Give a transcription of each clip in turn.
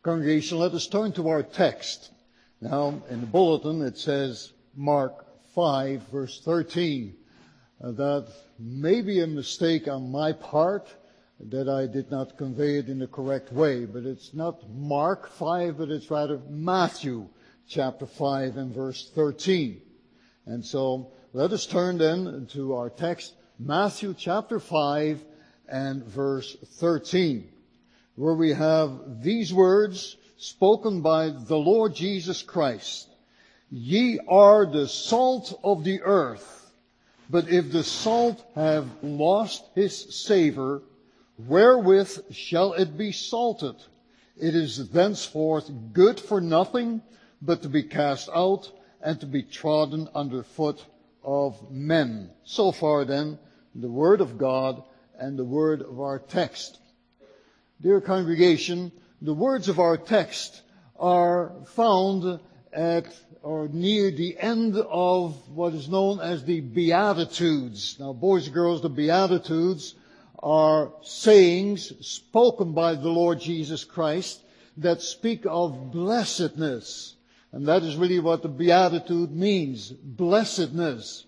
Congregation, let us turn to our text. Now, in the bulletin it says Mark 5, verse 13. That may be a mistake on my part, that I did not convey it in the correct way. But it's not Mark 5, but it's rather Matthew chapter 5 and verse 13. And so let us turn then to our text, Matthew chapter 5 and verse 13, where we have these words spoken by the Lord Jesus Christ. Ye are the salt of the earth, but if the salt have lost his savour, wherewith shall it be salted? It is thenceforth good for nothing, but to be cast out and to be trodden under foot of men. So far then, the word of God and the word of our text. Dear congregation, the words of our text are found at or near the end of what is known as the Beatitudes. Now, boys and girls, the Beatitudes are sayings spoken by the Lord Jesus Christ that speak of blessedness. And that is really what the Beatitude means, blessedness.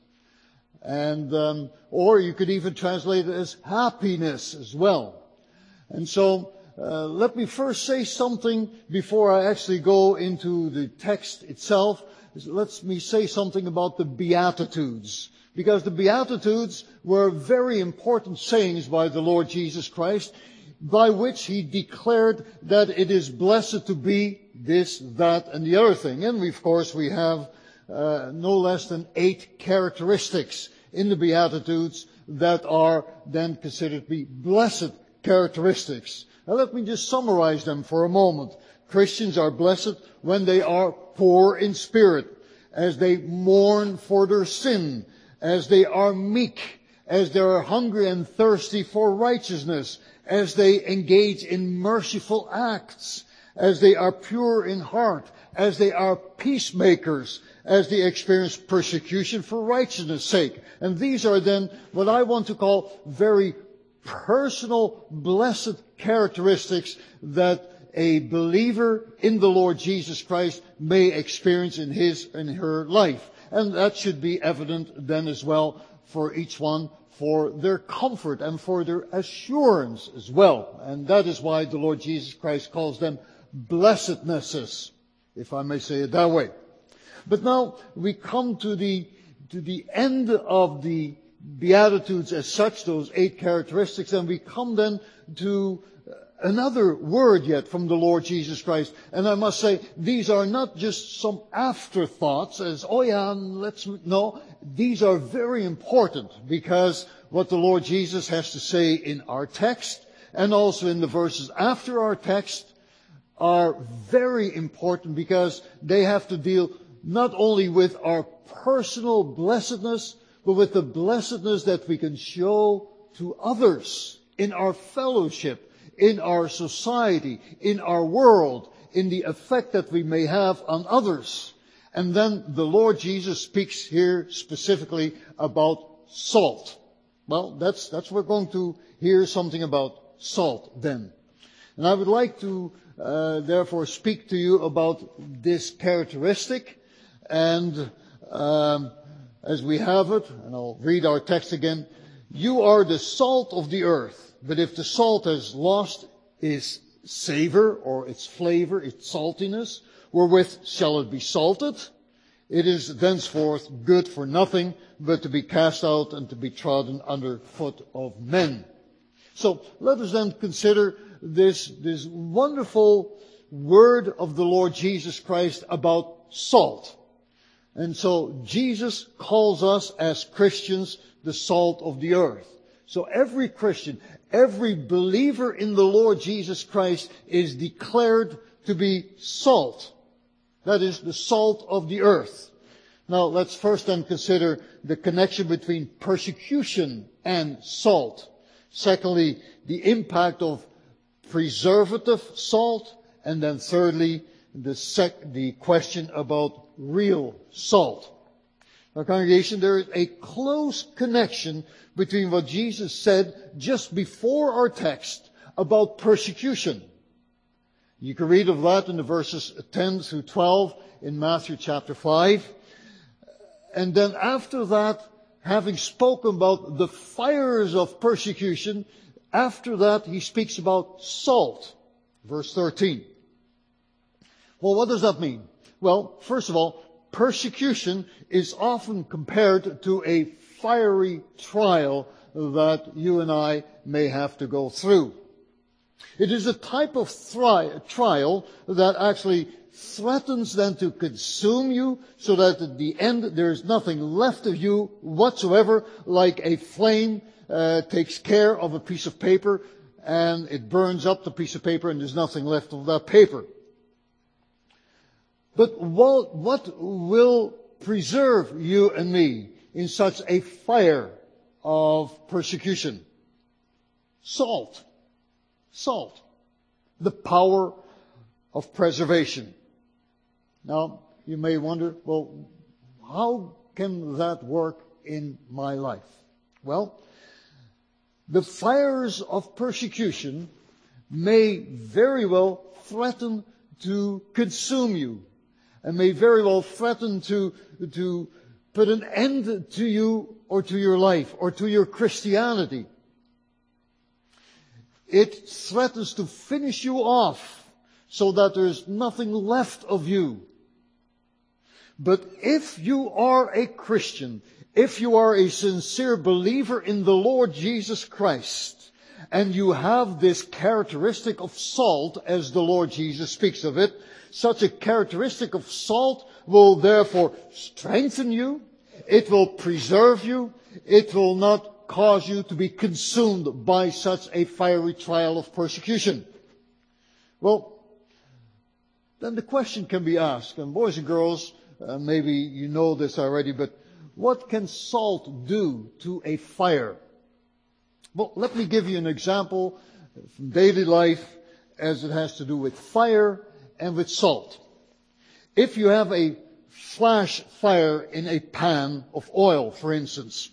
And, or you could even translate it as happiness as well. And so, let me first say something before I actually go into the text itself. Let me say something about the Beatitudes. Because the Beatitudes were very important sayings by the Lord Jesus Christ, by which he declared that it is blessed to be this, that, and the other thing. And of course we have no less than 8 characteristics in the Beatitudes that are then considered to be blessed characteristics. Now let me just summarize them for a moment. Christians are blessed when they are poor in spirit, as they mourn for their sin, as they are meek, as they are hungry and thirsty for righteousness, as they engage in merciful acts, as they are pure in heart, as they are peacemakers, as they experience persecution for righteousness' sake. And these are then what I want to call very personal, blessed characteristics that a believer in the Lord Jesus Christ may experience in his and her life. And that should be evident then as well for each one, for their comfort and for their assurance as well. And that is why the Lord Jesus Christ calls them blessednesses, if I may say it that way. But now we come to the end of the Beatitudes as such, those 8 characteristics, and we come then to another word yet from the Lord Jesus Christ. And I must say, these are not just some afterthoughts as, no, these are very important, because what the Lord Jesus has to say in our text and also in the verses after our text are very important, because they have to deal not only with our personal blessedness, but with the blessedness that we can show to others in our fellowship, in our society, in our world, in the effect that we may have on others. And then the Lord Jesus speaks here specifically about salt. Well, that's we're going to hear something about salt then. And I would like to therefore speak to you about this characteristic. And as we have it, and I'll read our text again, you are the salt of the earth, but if the salt has lost its savor or its flavor, its saltiness, wherewith shall it be salted? It is thenceforth good for nothing, but to be cast out and to be trodden under foot of men. So let us then consider this wonderful word of the Lord Jesus Christ about salt. And so Jesus calls us as Christians the salt of the earth. So every Christian, every believer in the Lord Jesus Christ is declared to be salt. That is the salt of the earth. Now let's first then consider the connection between persecution and salt. Secondly, the impact of preservative salt. And then thirdly, the question about real salt. Now, congregation, there is a close connection between what Jesus said just before our text about persecution You can read of that in the verses 10 through 12 in Matthew chapter 5. And then after that, having spoken about the fires of persecution, after that he speaks about salt. Verse 13. Well, what does that mean? Well, first of all, persecution is often compared to a fiery trial that you and I may have to go through. It is a type of trial that actually threatens then to consume you, so that at the end there is nothing left of you whatsoever, like a flame takes care of a piece of paper and it burns up the piece of paper and there's nothing left of that paper. But what will preserve you and me in such a fire of persecution? Salt. Salt. The power of preservation. Now, you may wonder, well, how can that work in my life? Well, the fires of persecution may very well threaten to consume you, and may very well threaten to put an end to you or to your life or to your Christianity. It threatens to finish you off so that there's nothing left of you. But if you are a Christian, if you are a sincere believer in the Lord Jesus Christ, and you have this characteristic of salt, as the Lord Jesus speaks of it, such a characteristic of salt will therefore strengthen you, it will preserve you, it will not cause you to be consumed by such a fiery trial of persecution. Well, then the question can be asked, and boys and girls, maybe you know this already, but what can salt do to a fire? Well, let me give you an example from daily life as it has to do with fire and with salt. If you have a flash fire in a pan of oil, for instance,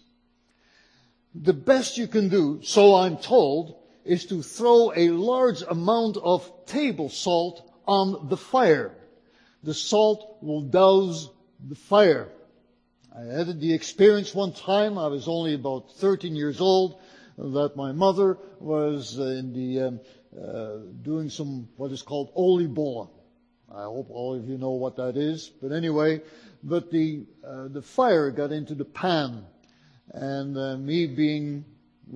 the best you can do, so I'm told, is to throw a large amount of table salt on the fire. The salt will douse the fire. I had the experience one time, I was only about 13 years old, that my mother was doing some what is called oliebollen. I hope all of you know what that is. But anyway, the fire got into the pan. And me being,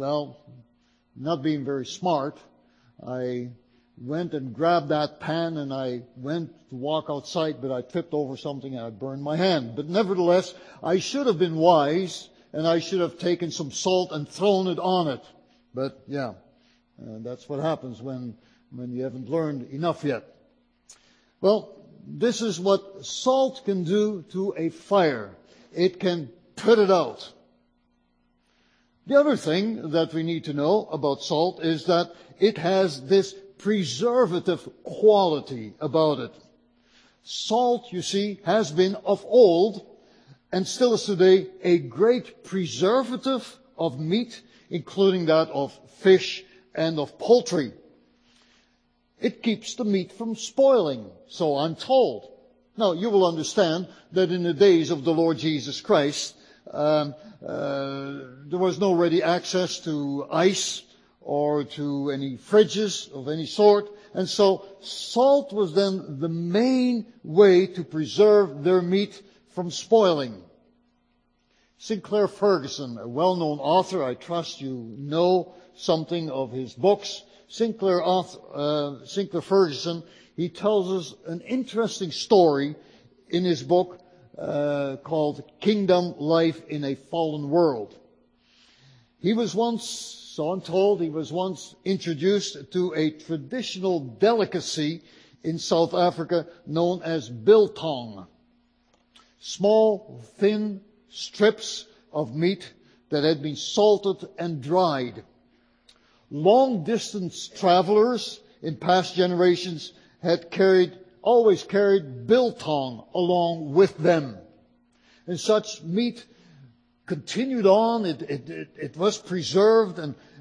not being very smart, I went and grabbed that pan and I went to walk outside, but I tripped over something and I burned my hand. But nevertheless, I should have been wise and I should have taken some salt and thrown it on it. But that's what happens when you haven't learned enough yet. Well, this is what salt can do to a fire. It can put it out. The other thing that we need to know about salt is that it has this preservative quality about it. Salt, you see, has been of old and still is today a great preservative of meat, including that of fish and of poultry. It keeps the meat from spoiling, so I'm told. Now, you will understand that in the days of the Lord Jesus Christ, there was no ready access to ice or to any fridges of any sort. And so salt was then the main way to preserve their meat from spoiling. Sinclair Ferguson, a well-known author, I trust you know something of his books. Sinclair Ferguson, he tells us an interesting story in his book called Kingdom Life in a Fallen World. He was once, so I'm told, introduced to a traditional delicacy in South Africa known as biltong. Small, thin strips of meat that had been salted and dried. Long-distance travelers in past generations had always carried biltong along with them. And such meat continued on, it was preserved,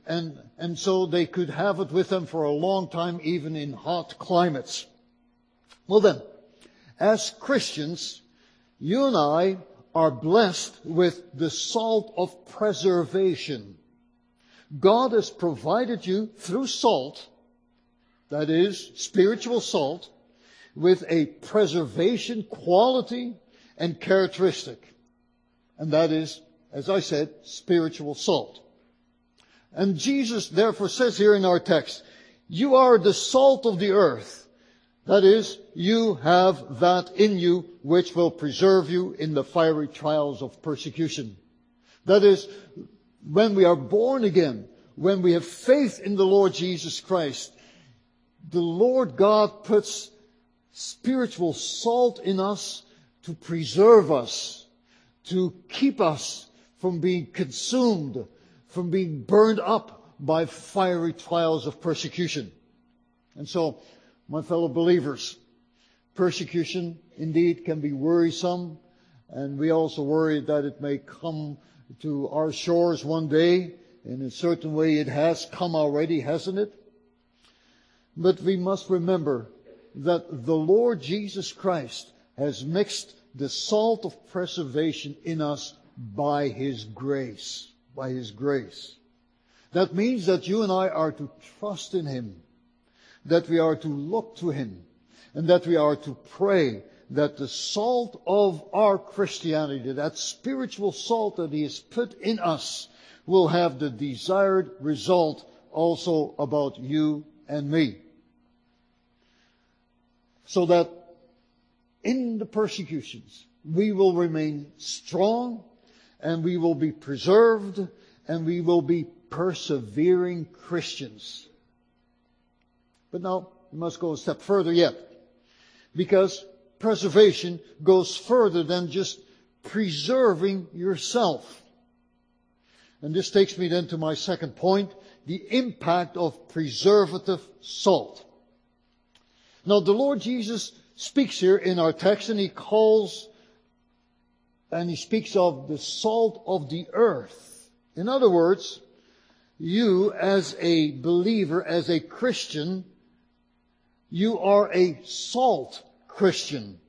and so they could have it with them for a long time, even in hot climates. Well then, as Christians, you and I are blessed with the salt of preservation. God has provided you through salt, that is, spiritual salt, with a preservation quality and characteristic. And that is, as I said, spiritual salt. And Jesus therefore says here in our text, you are the salt of the earth. That is, you have that in you which will preserve you in the fiery trials of persecution. That is, when we are born again, when we have faith in the Lord Jesus Christ, the Lord God puts spiritual salt in us to preserve us, to keep us from being consumed, from being burned up by fiery trials of persecution. And so, my fellow believers, persecution indeed can be worrisome, and we also worry that it may come to our shores one day. In a certain way it has come already, hasn't it? But we must remember that the Lord Jesus Christ has mixed the salt of preservation in us by His grace. By His grace. That means that you and I are to trust in Him, that we are to look to Him, and that we are to pray that the salt of our Christianity, that spiritual salt that He has put in us, will have the desired result also about you and me. So that in the persecutions, we will remain strong, and we will be preserved, and we will be persevering Christians. But now, we must go a step further yet. Because preservation goes further than just preserving yourself. And this takes me then to my second point, the impact of preservative salt. Now, the Lord Jesus speaks here in our text, and He speaks of the salt of the earth. In other words, you as a believer, as a Christian, you are a salt Christian.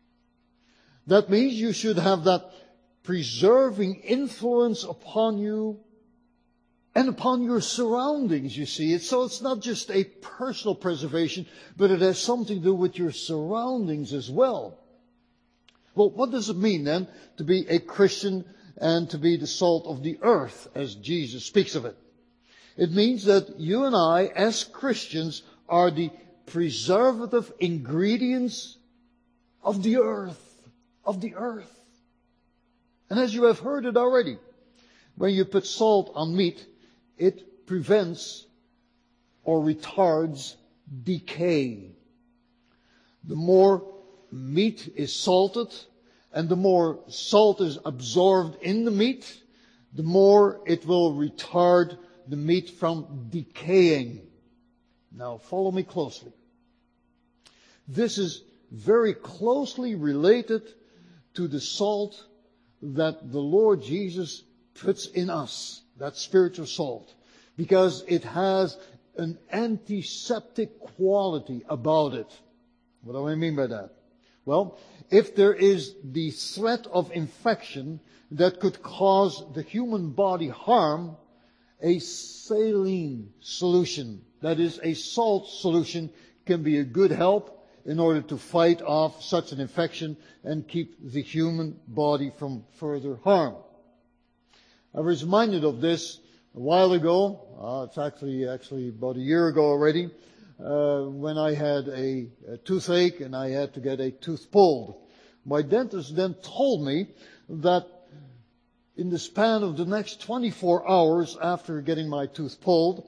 That means you should have that preserving influence upon you and upon your surroundings, you see. So it's not just a personal preservation, but it has something to do with your surroundings as well. Well, what does it mean then to be a Christian and to be the salt of the earth, as Jesus speaks of it? It means that you and I, as Christians, are the preservative ingredients of the earth. Of the earth. And as you have heard it already, when you put salt on meat, it prevents or retards decay. The more meat is salted, and the more salt is absorbed in the meat, the more it will retard the meat from decaying. Now follow me closely. This is very closely related to the salt that the Lord Jesus puts in us, that spiritual salt, because it has an antiseptic quality about it. What do I mean by that? Well, if there is the threat of infection that could cause the human body harm, a saline solution, that is a salt solution, can be a good help in order to fight off such an infection and keep the human body from further harm. I was reminded of this a while ago. It's actually about a year ago already, when I had a toothache and I had to get a tooth pulled. My dentist then told me that in the span of the next 24 hours after getting my tooth pulled,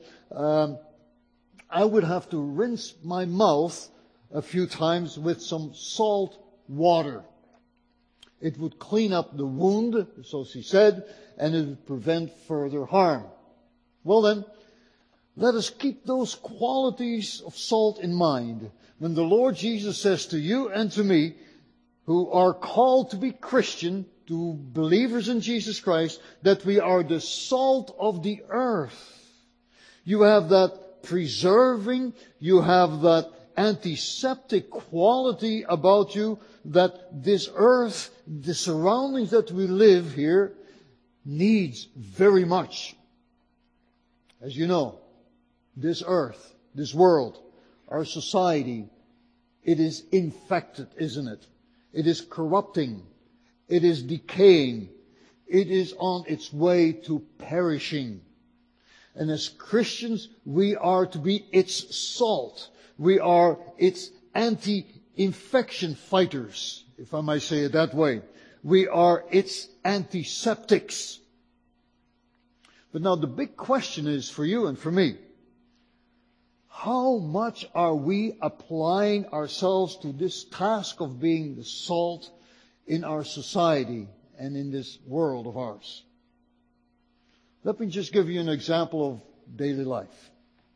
I would have to rinse my mouth a few times with some salt water. It would clean up the wound, so she said, and it would prevent further harm. Well then, let us keep those qualities of salt in mind when the Lord Jesus says to you and to me, who are called to be Christian, to believers in Jesus Christ, that we are the salt of the earth. You have that preserving, you have that antiseptic quality about you that this earth, the surroundings that we live here, needs very much. As you know, this earth, this world, our society, it is infected, isn't it? It is corrupting. It is decaying. It is on its way to perishing. And as Christians, we are to be its salt. We are its anti-infection fighters, if I might say it that way. We are its antiseptics. But now the big question is for you and for me, how much are we applying ourselves to this task of being the salt in our society and in this world of ours? Let me just give you an example of daily life.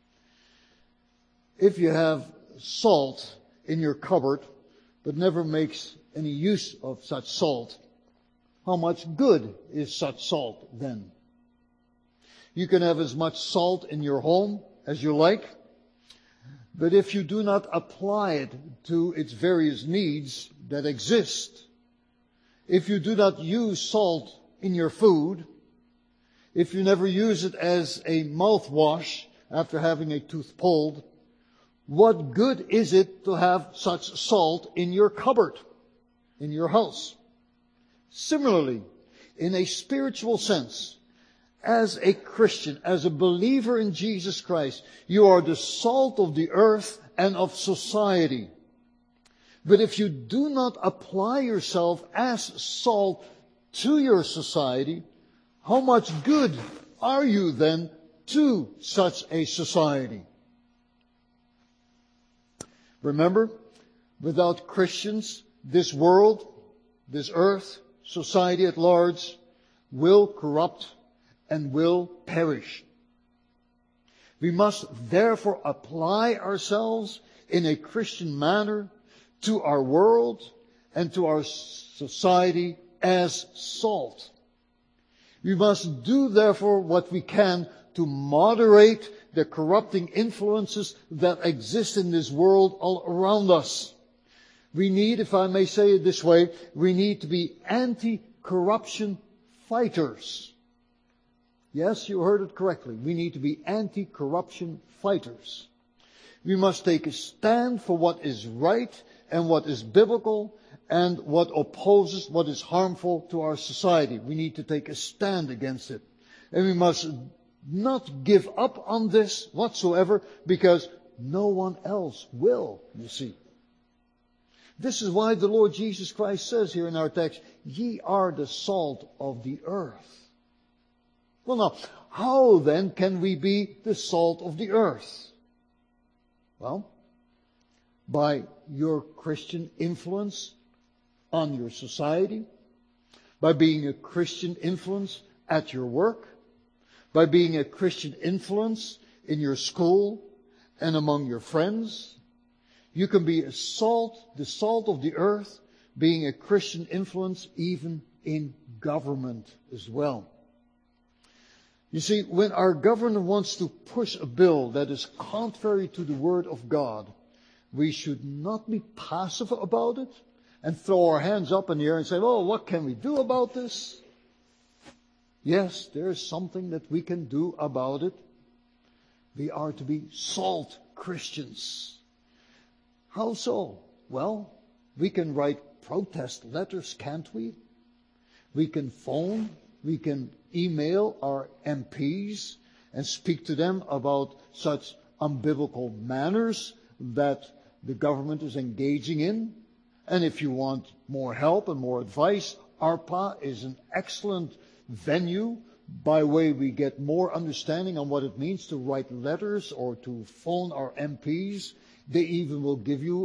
If you have salt in your cupboard, but never makes any use of such salt, how much good is such salt then? You can have as much salt in your home as you like, but if you do not apply it to its various needs that exist, if you do not use salt in your food, if you never use it as a mouthwash after having a tooth pulled, what good is it to have such salt in your cupboard, in your house? Similarly, in a spiritual sense, as a Christian, as a believer in Jesus Christ, you are the salt of the earth and of society. But if you do not apply yourself as salt to your society, how much good are you then to such a society? Remember, without Christians, this world, this earth, society at large, will corrupt and will perish. We must therefore apply ourselves in a Christian manner to our world and to our society as salt. We must do therefore what we can to moderate the corrupting influences that exist in this world all around us. We need, if I may say it this way, we need to be anti-corruption fighters. Yes, you heard it correctly. We need to be anti-corruption fighters. We must take a stand for what is right and what is biblical and what opposes what is harmful to our society. We need to take a stand against it. And we must not give up on this whatsoever because no one else will, you see. This is why the Lord Jesus Christ says here in our text, ye are the salt of the earth. Well now, how then can we be the salt of the earth? Well, by your Christian influence on your society, by being a Christian influence at your work, by being a Christian influence in your school and among your friends. You can be a salt, the salt of the earth, being a Christian influence even in government as well. You see, when our government wants to push a bill that is contrary to the Word of God, we should not be passive about it and throw our hands up in the air and say, oh, what can we do about this? Yes, there is something that we can do about it. We are to be salt Christians. How so? Well, we can write protest letters, can't we? We can phone, we can email our MPs and speak to them about such unbiblical manners that the government is engaging in. And if you want more help and more advice, ARPA is an excellent venue by way we get more understanding on what it means to write letters or to phone our MPs. They even will give you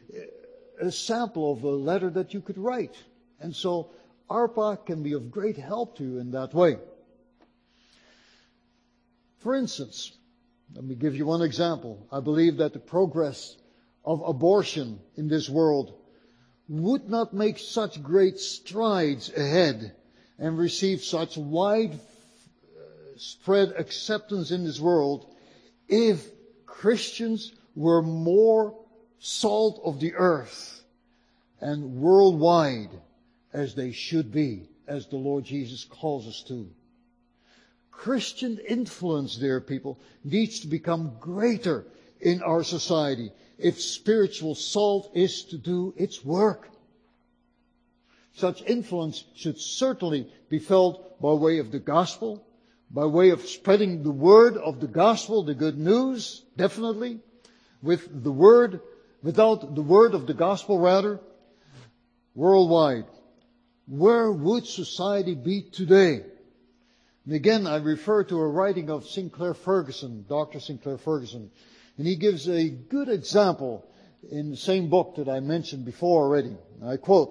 a sample of a letter that you could write. And so ARPA can be of great help to you in that way. For instance, let me give you one example. I believe that the progress of abortion in this world would not make such great strides ahead and receive such widespread acceptance in this world if Christians were more salt of the earth and worldwide as they should be, as the Lord Jesus calls us to. Christian influence, dear people, needs to become greater in our society if spiritual salt is to do its work. Such influence should certainly be felt by way of the gospel, by way of spreading the word of the gospel, the good news, definitely. Without the word of the gospel, rather, worldwide. Where would society be today? And again, I refer to a writing of Sinclair Ferguson, Dr. Sinclair Ferguson. And he gives a good example in the same book that I mentioned before already. I quote,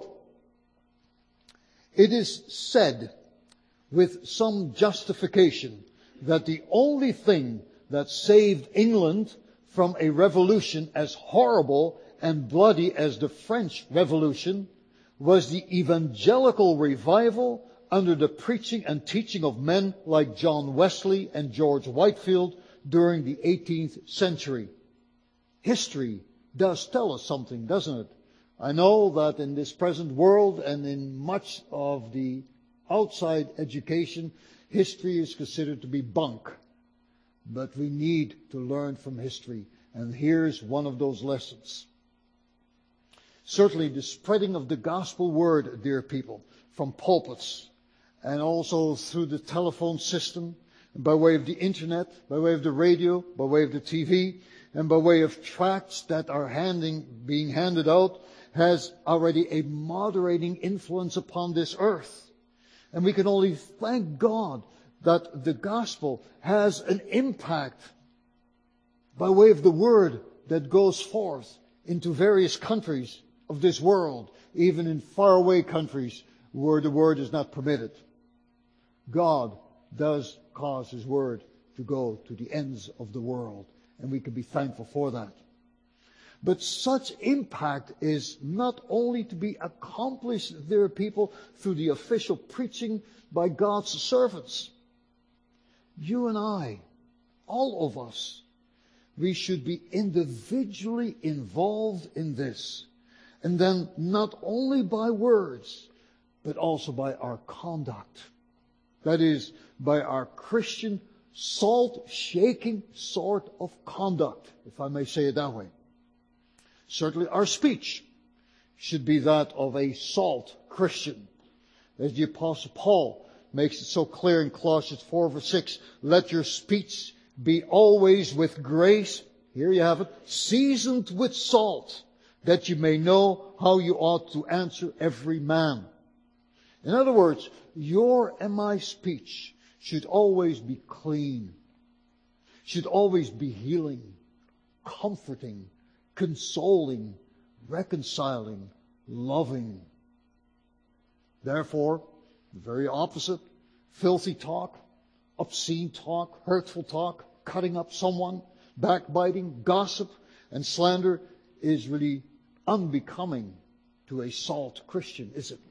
"It is said with some justification that the only thing that saved England from a revolution as horrible and bloody as the French Revolution was the evangelical revival under the preaching and teaching of men like John Wesley and George Whitefield during the 18th century." History does tell us something, doesn't it? I know that in this present world and in much of the outside education, history is considered to be bunk. But we need to learn from history. And here's one of those lessons. Certainly the spreading of the gospel word, dear people, from pulpits and also through the telephone system, by way of the internet, by way of the radio, by way of the TV, and by way of tracts that are being handed out, has already a moderating influence upon this earth. And we can only thank God that the gospel has an impact by way of the word that goes forth into various countries of this world, even in faraway countries where the word is not permitted. God does cause His word to go to the ends of the world, and we can be thankful for that. But such impact is not only to be accomplished, dear people, through the official preaching by God's servants. You and I, all of us, we should be individually involved in this. And then not only by words, but also by our conduct. That is, by our Christian salt-shaking sort of conduct, if I may say it that way. Certainly our speech should be that of a salt Christian. As the Apostle Paul makes it so clear in Colossians 4 verse 6, let your speech be always with grace, here you have it, seasoned with salt, that you may know how you ought to answer every man. In other words, your and my speech should always be clean, should always be healing, comforting, consoling, reconciling, loving. Therefore, the very opposite, filthy talk, obscene talk, hurtful talk, cutting up someone, backbiting, gossip, and slander is really unbecoming to a salt Christian, is it?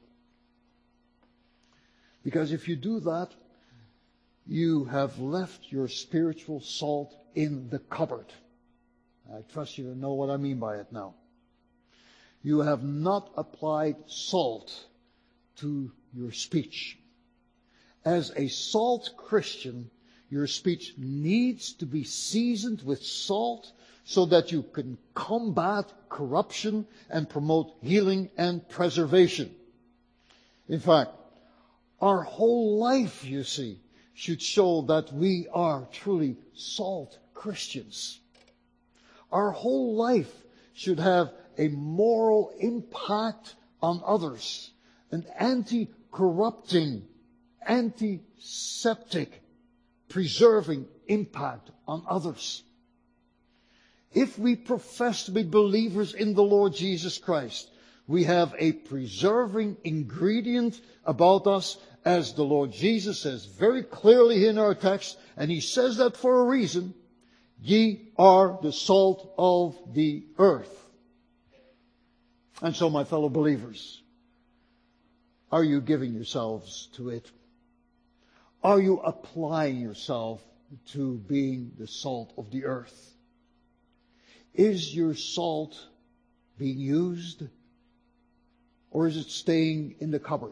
Because if you do that, you have left your spiritual salt in the cupboard. I trust you to know what I mean by it now. You have not applied salt to your speech. As a salt Christian, your speech needs to be seasoned with salt so that you can combat corruption and promote healing and preservation. In fact, our whole life, you see, should show that we are truly salt Christians. Our whole life should have a moral impact on others, an anti-corrupting, antiseptic, preserving impact on others. If we profess to be believers in the Lord Jesus Christ, we have a preserving ingredient about us, as the Lord Jesus says very clearly in our text, and He says that for a reason. Ye are the salt of the earth. And so, my fellow believers, are you giving yourselves to it? Are you applying yourself to being the salt of the earth. Is your salt being used, or is it staying in the cupboard?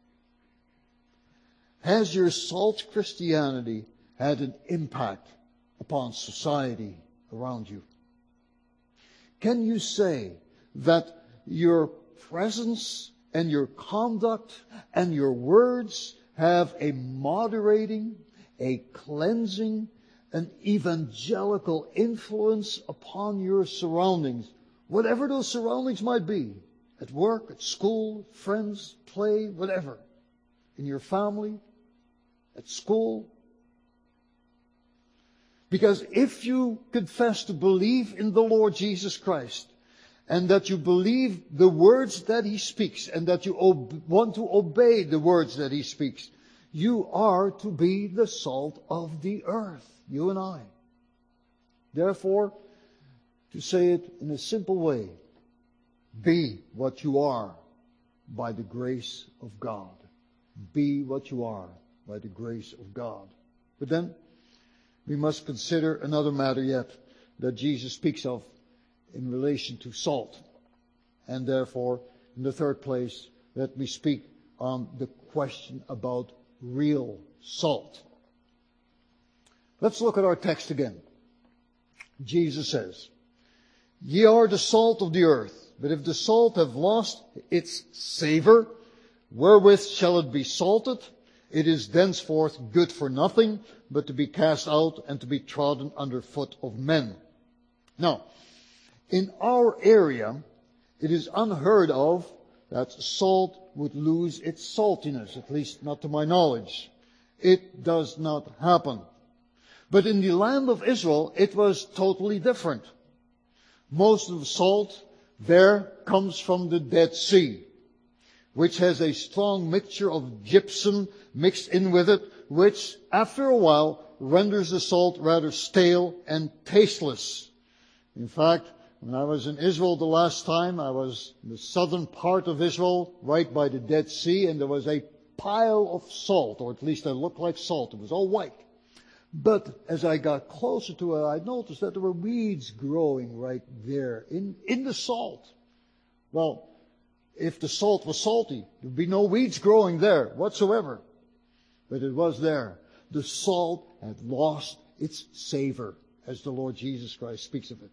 Has your salt Christianity had an impact upon society around you? Can you say that your presence and your conduct and your words have a moderating, a cleansing, an evangelical influence upon your surroundings, whatever those surroundings might be, at work, at school, friends, play, whatever, in your family, at school? Because if you confess to believe in the Lord Jesus Christ, and that you believe the words that He speaks, and that you want to obey the words that He speaks, you are to be the salt of the earth, you and I. Therefore, to say it in a simple way, be what you are by the grace of God. Be what you are by the grace of God. But then, we must consider another matter yet that Jesus speaks of in relation to salt. And therefore, in the third place, let me speak on the question about real salt. Let's look at our text again. Jesus says, "Ye are the salt of the earth, but if the salt have lost its savour, wherewith shall it be salted? It is thenceforth good for nothing, but to be cast out and to be trodden under foot of men." Now, in our area, it is unheard of that salt would lose its saltiness, at least not to my knowledge. It does not happen. But in the land of Israel, it was totally different. Most of the salt there comes from the Dead Sea, which has a strong mixture of gypsum mixed in with it, which after a while renders the salt rather stale and tasteless. In fact, when I was in Israel the last time, I was in the southern part of Israel, right by the Dead Sea, and there was a pile of salt, or at least it looked like salt. It was all white. But as I got closer to it, I noticed that there were weeds growing right there in the salt. Well, if the salt was salty, there would be no weeds growing there whatsoever. But it was there. The salt had lost its savor, as the Lord Jesus Christ speaks of it.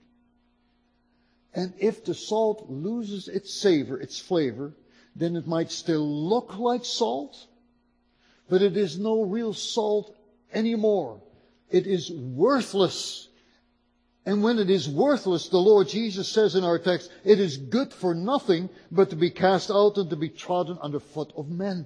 And if the salt loses its savor, its flavor, then it might still look like salt, but it is no real salt anymore. It is worthless. And when it is worthless, the Lord Jesus says in our text, it is good for nothing but to be cast out and to be trodden under foot of men.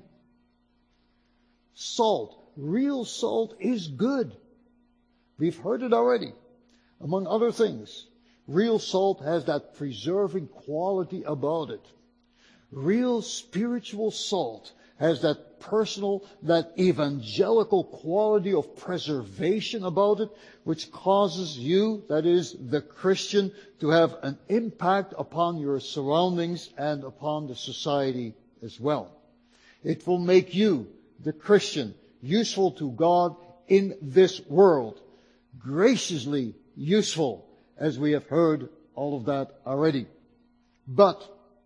Salt, real salt, is good. We've heard it already. Among other things, real salt has that preserving quality about it. Real spiritual salt has that personal, that evangelical quality of preservation about it, which causes you, that is, the Christian, to have an impact upon your surroundings and upon the society as well. It will make you, the Christian, useful to God in this world. Graciously useful, as we have heard all of that already. But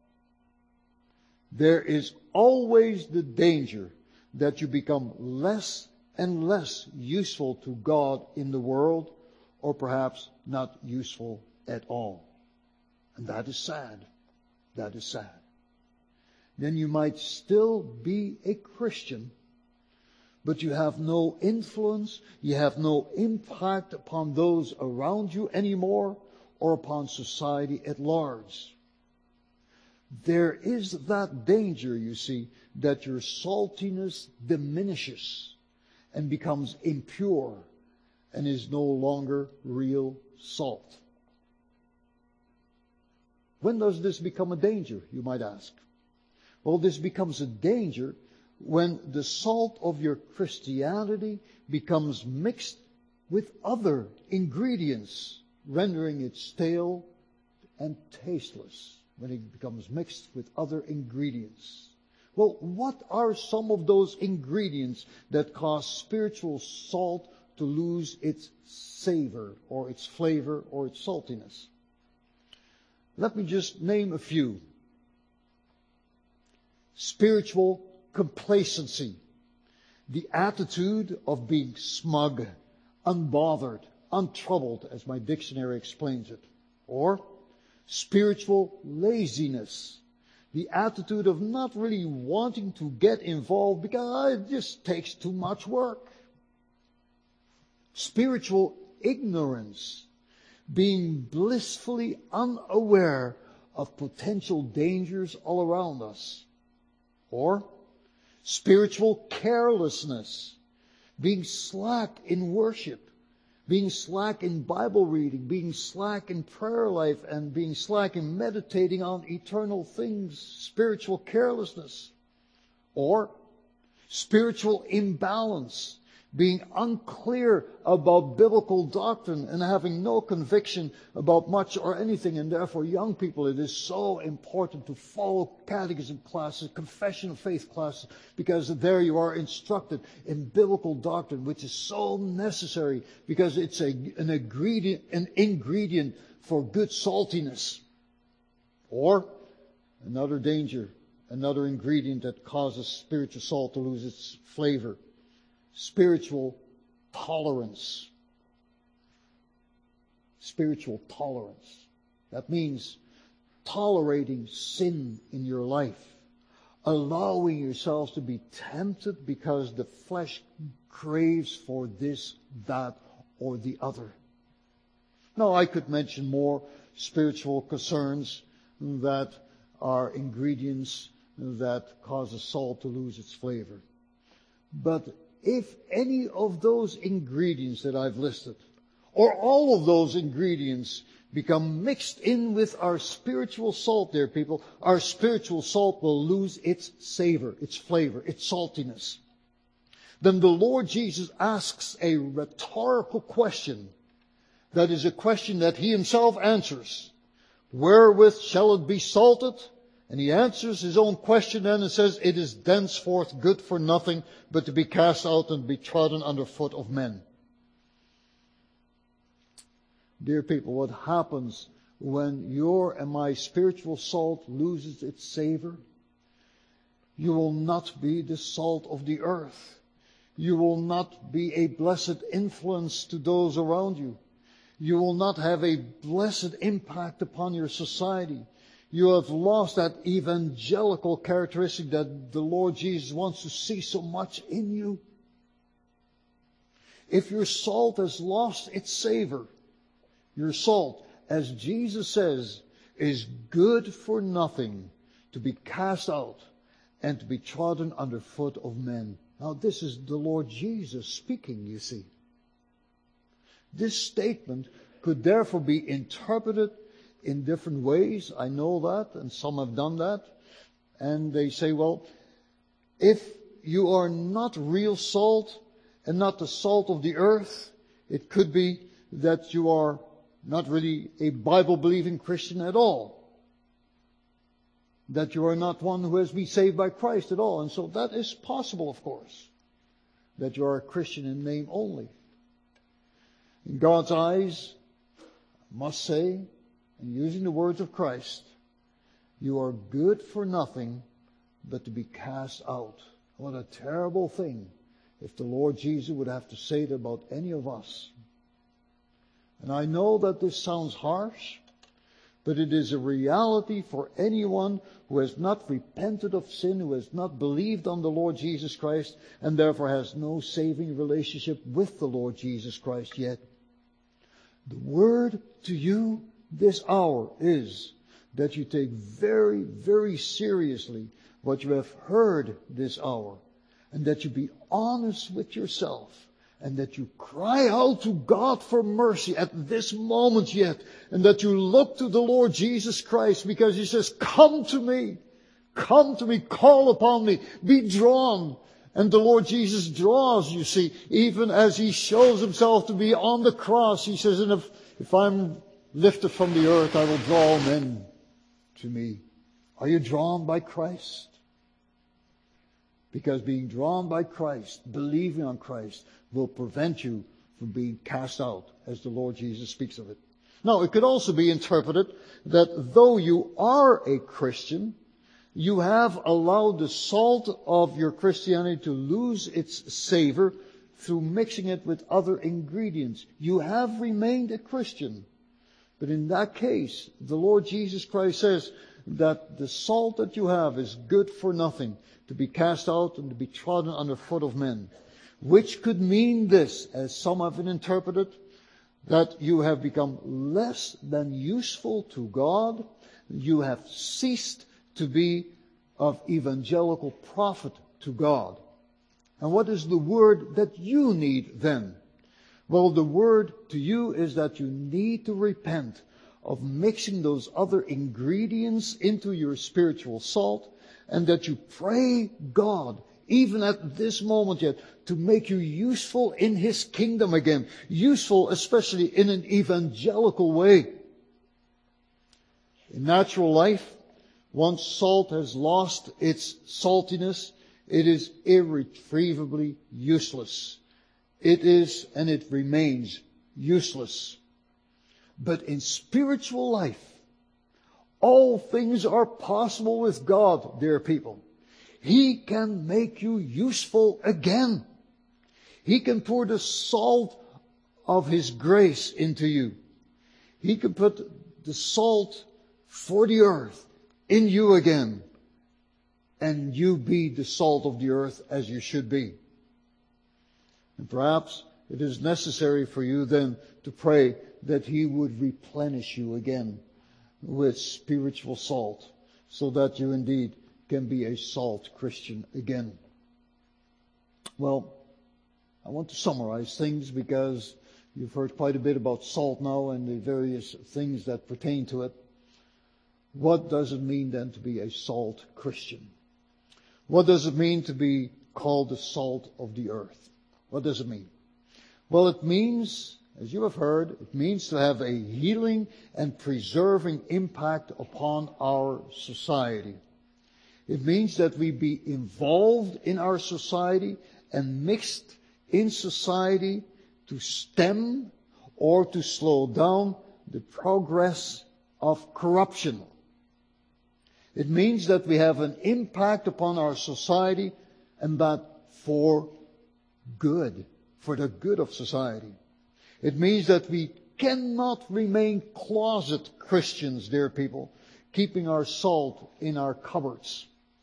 there is always the danger that you become less and less useful to God in the world, or perhaps not useful at all. And that is sad. That is sad. Then you might still be a Christian, but you have no influence, you have no impact upon those around you anymore, or upon society at large. There is that danger, you see, that your saltiness diminishes and becomes impure and is no longer real salt. When does this become a danger, you might ask? Well, this becomes a danger when the salt of your Christianity becomes mixed with other ingredients, rendering it stale and tasteless. When it becomes mixed with other ingredients. Well, what are some of those ingredients that cause spiritual salt to lose its savor or its flavor or its saltiness. Let me just name a few. Spiritual complacency. The attitude of being smug, unbothered, untroubled, as my dictionary explains it. Or spiritual laziness. The attitude of not really wanting to get involved because it just takes too much work. Spiritual ignorance. Being blissfully unaware of potential dangers all around us. Or spiritual carelessness. Being slack in worship. Being slack in Bible reading. Being slack in prayer life. And being slack in meditating on eternal things. Spiritual carelessness. Or spiritual imbalance. Being unclear about biblical doctrine and having no conviction about much or anything. And therefore, young people, it is so important to follow catechism classes, confession of faith classes, because there you are instructed in biblical doctrine, which is so necessary because it's an ingredient for good saltiness. Or another danger, another ingredient that causes spiritual salt to lose its flavor. Spiritual tolerance. Spiritual tolerance. That means tolerating sin in your life. Allowing yourselves to be tempted because the flesh craves for this, that, or the other. Now, I could mention more spiritual concerns that are ingredients that causes salt to lose its flavor. But if any of those ingredients that I've listed, or all of those ingredients become mixed in with our spiritual salt, dear people, our spiritual salt will lose its savor, its flavor, its saltiness. Then the Lord Jesus asks a rhetorical question that is a question that he himself answers. Wherewith shall it be salted? And he answers his own question then and says, it is thenceforth good for nothing but to be cast out and be trodden under foot of men. Dear people, what happens when your and my spiritual salt loses its savor? You will not be the salt of the earth. You will not be a blessed influence to those around you. You will not have a blessed impact upon your society. You have lost that evangelical characteristic that the Lord Jesus wants to see so much in you. If your salt has lost its savor, your salt, as Jesus says, is good for nothing to be cast out and to be trodden under foot of men. Now this is the Lord Jesus speaking, you see. This statement could therefore be interpreted in different ways. I know that, and some have done that. And they say, well, if you are not real salt and not the salt of the earth, it could be that you are not really a Bible-believing Christian at all. That you are not one who has been saved by Christ at all. And so that is possible, of course. That you are a Christian in name only. In God's eyes, I must say, and using the words of Christ, you are good for nothing but to be cast out. What a terrible thing if the Lord Jesus would have to say that about any of us. And I know that this sounds harsh, but it is a reality for anyone who has not repented of sin, who has not believed on the Lord Jesus Christ, and therefore has no saving relationship with the Lord Jesus Christ yet. The word to you this hour is that you take very, very seriously what you have heard this hour, and that you be honest with yourself, and that you cry out to God for mercy at this moment yet, and that you look to the Lord Jesus Christ, because he says, come to me, call upon me, be drawn. And the Lord Jesus draws, you see, even as he shows himself to be on the cross. He says, and if I'm lifted from the earth, I will draw men to me. Are you drawn by Christ? Because being drawn by Christ, believing on Christ, will prevent you from being cast out, as the Lord Jesus speaks of it. Now, it could also be interpreted that though you are a Christian, you have allowed the salt of your Christianity to lose its savor through mixing it with other ingredients. You have remained a Christian. But in that case, the Lord Jesus Christ says that the salt that you have is good for nothing, to be cast out and to be trodden underfoot of men. Which could mean this, as some have it interpreted, that you have become less than useful to God. You have ceased to be of evangelical profit to God. And what is the word that you need then? Well, the word to you is that you need to repent of mixing those other ingredients into your spiritual salt, and that you pray God, even at this moment yet, to make you useful in His kingdom again. Useful especially in an evangelical way. In natural life, once salt has lost its saltiness, it is irretrievably useless. It is and it remains useless. But in spiritual life, all things are possible with God, dear people. He can make you useful again. He can pour the salt of His grace into you. He can put the salt for the earth in you again. And you be the salt of the earth as you should be. And perhaps it is necessary for you then to pray that He would replenish you again with spiritual salt, so that you indeed can be a salt Christian again. Well, I want to summarize things because you've heard quite a bit about salt now and the various things that pertain to it. What does it mean then to be a salt Christian? What does it mean to be called the salt of the earth? What does it mean? Well, it means, as you have heard, it means to have a healing and preserving impact upon our society. It means that we be involved in our society and mixed in society to stem or to slow down the progress of corruption. It means that we have an impact upon our society, and that for good, for the good of society. It means that we cannot remain closet Christians, dear people, keeping our salt in our cupboards.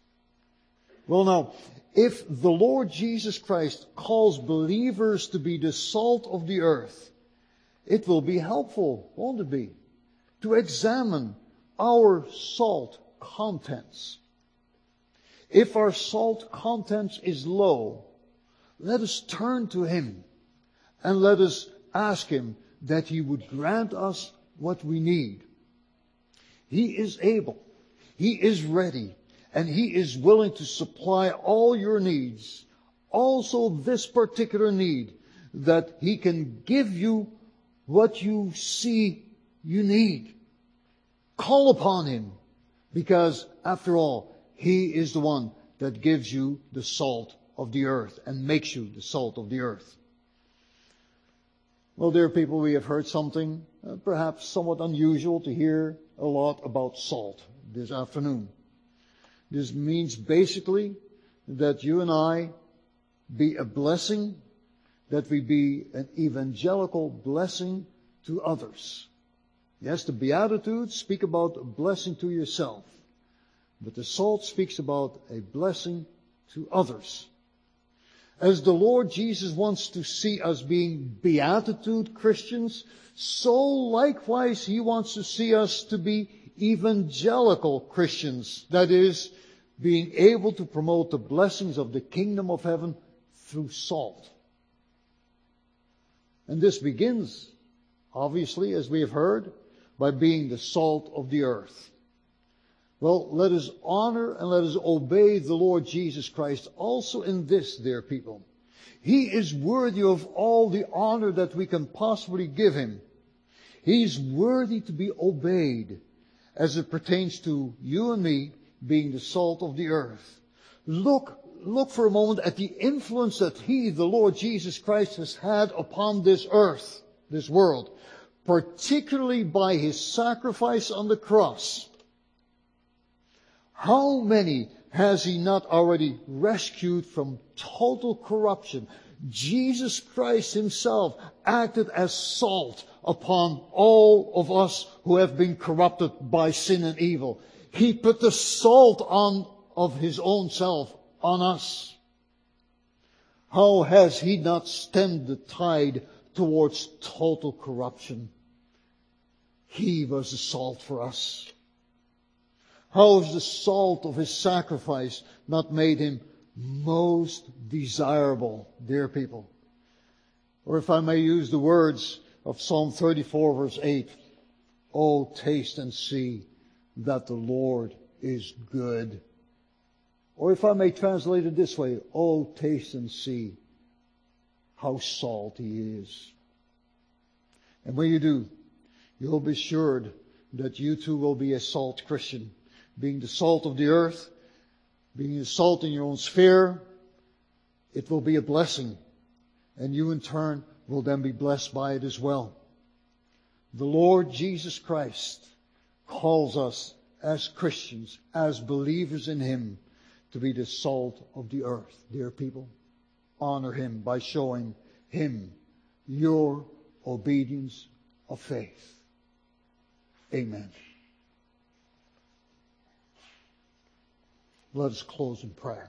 Well now, if the Lord Jesus Christ calls believers to be the salt of the earth, it will be helpful, won't it be, to examine our salt contents. If our salt contents is low, let us turn to Him and let us ask Him that He would grant us what we need. He is able, He is ready, and He is willing to supply all your needs. Also this particular need, that He can give you what you see you need. Call upon Him, because after all, He is the one that gives you the salt of the earth and makes you the salt of the earth. Well, dear people, we have heard something perhaps somewhat unusual to hear a lot about salt this afternoon. This means basically that you and I be a blessing, that we be an evangelical blessing to others. Yes, the Beatitudes speak about a blessing to yourself, but the salt speaks about a blessing to others. As the Lord Jesus wants to see us being beatitude Christians, so likewise He wants to see us to be evangelical Christians. That is, being able to promote the blessings of the kingdom of heaven through salt. And this begins, obviously, as we have heard, by being the salt of the earth. Well, let us honor and let us obey the Lord Jesus Christ also in this, dear people. He is worthy of all the honor that we can possibly give Him. He is worthy to be obeyed as it pertains to you and me being the salt of the earth. Look look for a moment at the influence that He, the Lord Jesus Christ, has had upon this earth, this world, particularly by His sacrifice on the cross. How many has He not already rescued from total corruption? Jesus Christ Himself acted as salt upon all of us who have been corrupted by sin and evil. He put the salt of His own self on us. How has He not stemmed the tide towards total corruption? He was the salt for us. How has the salt of His sacrifice not made Him most desirable, dear people? Or if I may use the words of Psalm 34 verse 8, "Oh, taste and see that the Lord is good." Or if I may translate it this way, "Oh, taste and see how salt He is." And when you do, you'll be assured that you too will be a salt Christian. Being the salt of the earth, being the salt in your own sphere, it will be a blessing. And you in turn will then be blessed by it as well. The Lord Jesus Christ calls us as Christians, as believers in Him, to be the salt of the earth. Dear people, honor Him by showing Him your obedience of faith. Amen. Let us close in prayer.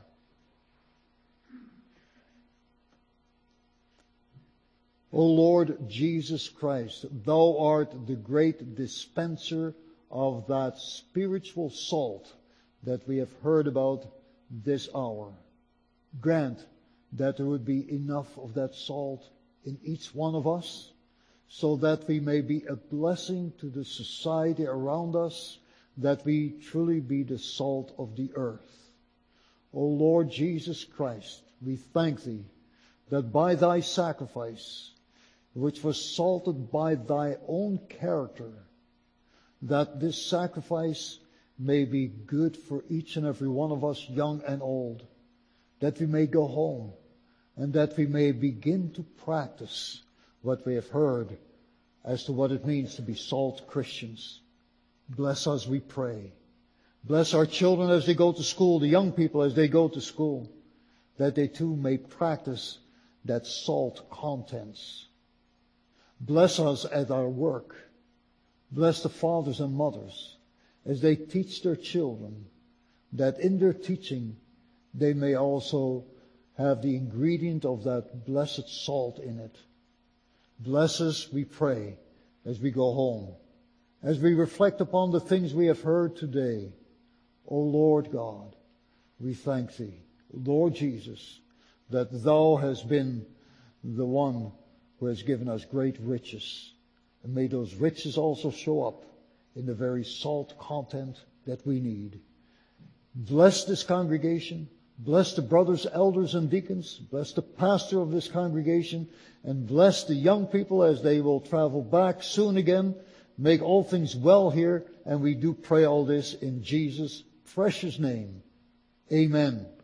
O Lord Jesus Christ, Thou art the great dispenser of that spiritual salt that we have heard about this hour. Grant that there would be enough of that salt in each one of us, so that we may be a blessing to the society around us, that we truly be the salt of the earth. O Lord Jesus Christ, we thank Thee that by Thy sacrifice, which was salted by Thy own character, that this sacrifice may be good for each and every one of us, young and old, that we may go home and that we may begin to practice what we have heard as to what it means to be salt Christians. Bless us, we pray. Bless our children as they go to school, the young people as they go to school, that they too may practice that salt contents. Bless us at our work. Bless the fathers and mothers as they teach their children, that in their teaching they may also have the ingredient of that blessed salt in it. Bless us, we pray, as we go home, as we reflect upon the things we have heard today. O Lord God, we thank Thee, Lord Jesus, that Thou hast been the one who has given us great riches. And may those riches also show up in the very salt content that we need. Bless this congregation. Bless the brothers, elders, and deacons. Bless the pastor of this congregation. And bless the young people as they will travel back soon again. Make all things well here. And we do pray all this in Jesus' precious name. Amen.